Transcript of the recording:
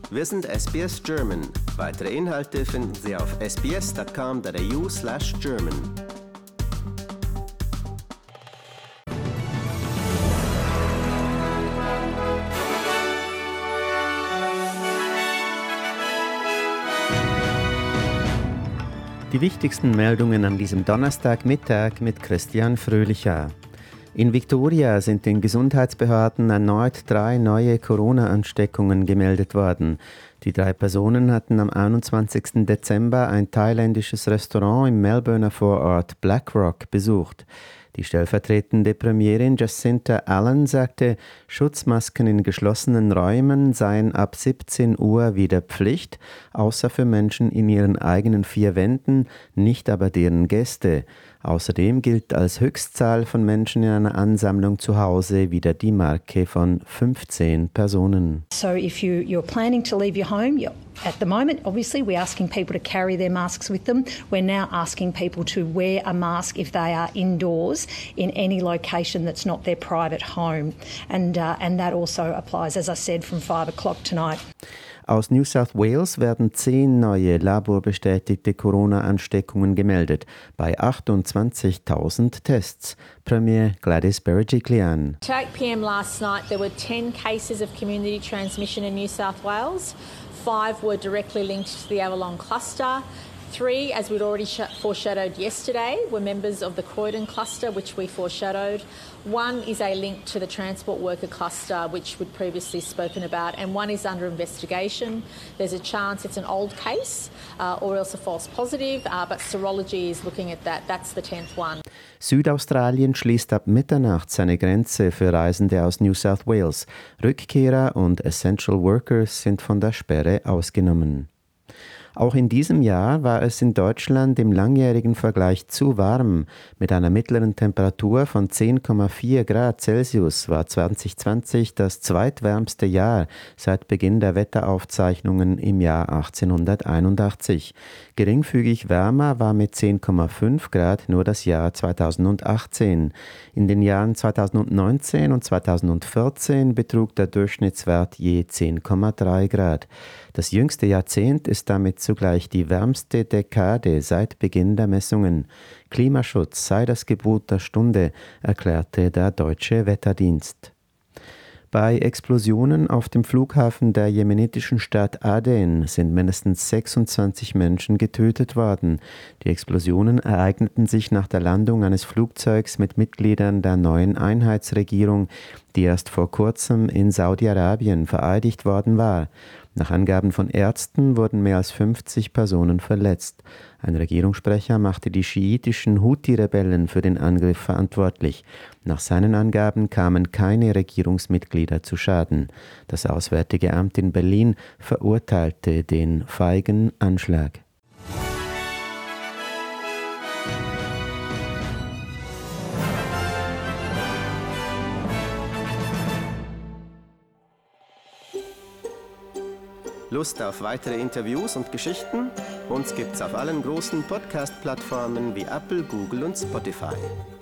Wir sind SBS German. Weitere Inhalte finden Sie auf sbs.com.au/German. Die wichtigsten Meldungen an diesem Donnerstagmittag mit Christian Fröhlicher. In Victoria sind den Gesundheitsbehörden erneut 3 neue Corona-Ansteckungen gemeldet worden. Die 3 Personen hatten am 21. Dezember ein thailändisches Restaurant im Melbourner Vorort Blackrock besucht. Die stellvertretende Premierin Jacinta Allen sagte, Schutzmasken in geschlossenen Räumen seien ab 17 Uhr wieder Pflicht, außer für Menschen in ihren eigenen 4 Wänden, nicht aber deren Gäste. Außerdem gilt als Höchstzahl von Menschen in einer Ansammlung zu Hause wieder die Marke von 15 Personen. So if you're planning to leave your home, at the moment, obviously, we're asking people to carry their masks with them. We're now asking people to wear a mask if they are indoors in any location that's not their private home. And that also applies, as I said, from 5 o'clock tonight. Aus New South Wales werden 10 neue laborbestätigte Corona-Ansteckungen gemeldet, bei 28.000 Tests. Premier Gladys Berejiklian. To 8 p.m. last night, there were 10 cases of community transmission in New South Wales. 5 were directly linked to the Avalon cluster. 3, as we'd already foreshadowed yesterday, were members of the Croydon cluster, which we foreshadowed. 1 is a link to the transport worker cluster, which we'd previously spoken about, and 1 is under investigation. There's a chance it's an old case or else a false positive, but serology is looking at that. That's the 10th one. Südaustralien schließt ab Mitternacht seine Grenze für Reisende aus New South Wales. Rückkehrer und Essential Workers sind von der Sperre ausgenommen. Auch in diesem Jahr war es in Deutschland im langjährigen Vergleich zu warm. Mit einer mittleren Temperatur von 10,4 Grad Celsius war 2020 das zweitwärmste Jahr seit Beginn der Wetteraufzeichnungen im Jahr 1881. Geringfügig wärmer war mit 10,5 Grad nur das Jahr 2018. In den Jahren 2019 und 2014 betrug der Durchschnittswert je 10,3 Grad. Das jüngste Jahrzehnt ist damit zugleich die wärmste Dekade seit Beginn der Messungen. Klimaschutz sei das Gebot der Stunde, erklärte der Deutsche Wetterdienst. Bei Explosionen auf dem Flughafen der jemenitischen Stadt Aden sind mindestens 26 Menschen getötet worden. Die Explosionen ereigneten sich nach der Landung eines Flugzeugs mit Mitgliedern der neuen Einheitsregierung, die erst vor kurzem in Saudi-Arabien vereidigt worden war. Nach Angaben von Ärzten wurden mehr als 50 Personen verletzt. Ein Regierungssprecher machte die schiitischen Houthi-Rebellen für den Angriff verantwortlich. Nach seinen Angaben kamen keine Regierungsmitglieder zu Schaden. Das Auswärtige Amt in Berlin verurteilte den feigen Anschlag. Lust auf weitere Interviews und Geschichten? Uns gibt's auf allen großen Podcast-Plattformen wie Apple, Google und Spotify.